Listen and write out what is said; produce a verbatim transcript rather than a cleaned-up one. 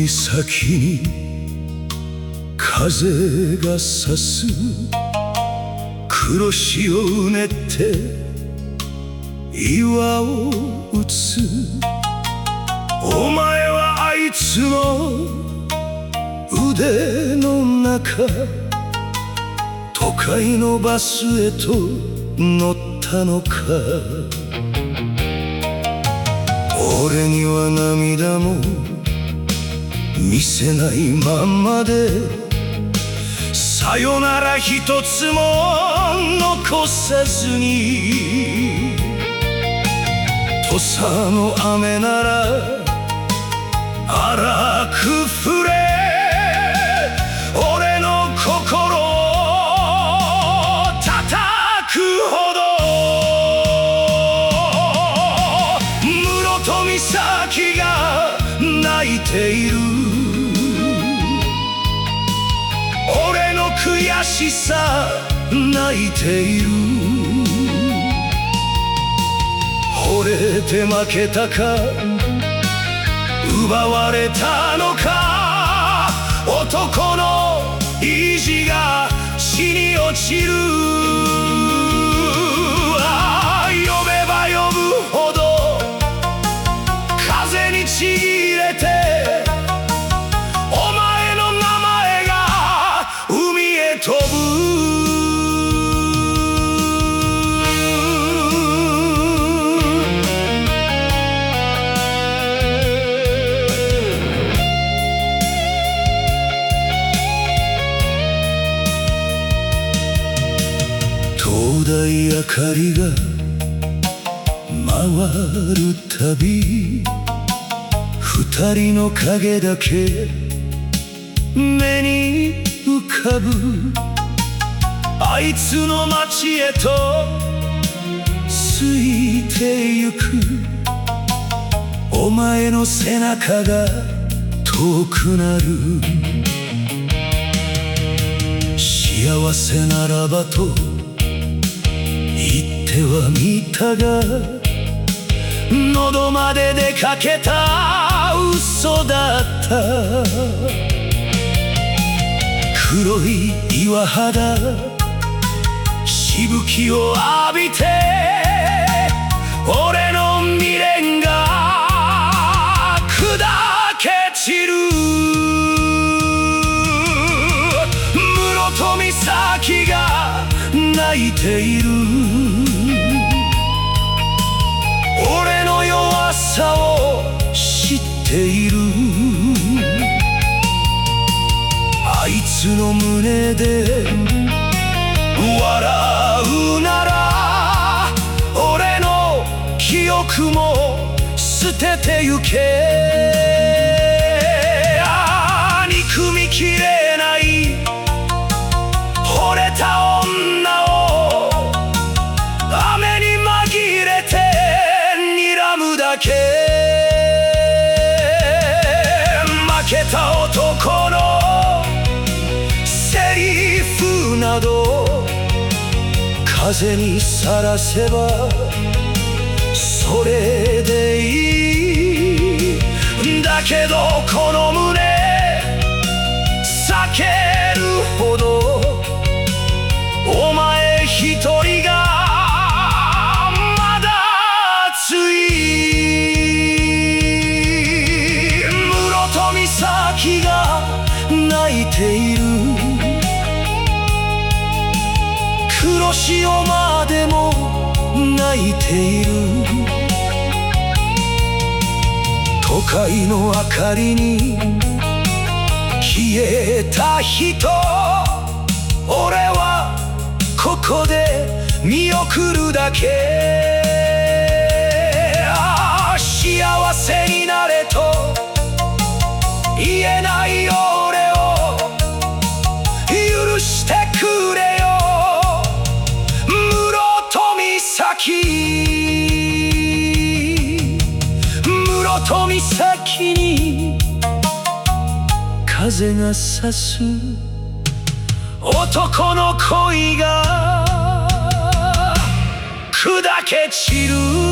岬に風がさす黒潮うねって岩を打つ。お前はあいつの腕の中、都会のバスへと乗ったのか。俺には涙も見せないまんまで、さよなら一つも残さずに、土佐の雨なら荒く降れ、俺の心を叩くほど。室戸岬が泣いている、俺の悔しさ泣いている。惚れて負けたか、奪われたのか、男の意地が地に落ちる。ああ呼べば呼ぶほど風にちぎれて、お前の名前が海へ飛ぶ。灯台明かりが回るたび、二人の影だけ目に浮かぶ。あいつの街へとついてゆく。お前の背中が遠くなる。幸せならばと言ってはみたが、喉まで出かけた嘘だった。黒い岩肌しぶきを浴びて、俺の未練が砕け散る。室戸岬が泣いている、俺の弱さを知っている。あいつの胸で笑うなら、俺の記憶も捨ててゆけ。ああ憎みきれない惚れた女を雨に紛れて睨むだけ。負けた男のセリフなど風にさらせばそれでいい。だけどこの胸裂けるほどお前一人がまだ熱い。室戸岬が泣いている、黒潮までも泣いている。都会の明かりに消えた人、俺はここで見送るだけ。ああ幸せになれと言えない俺を許してくれよ。室戸岬、室戸岬に風がさす男の恋が砕け散る。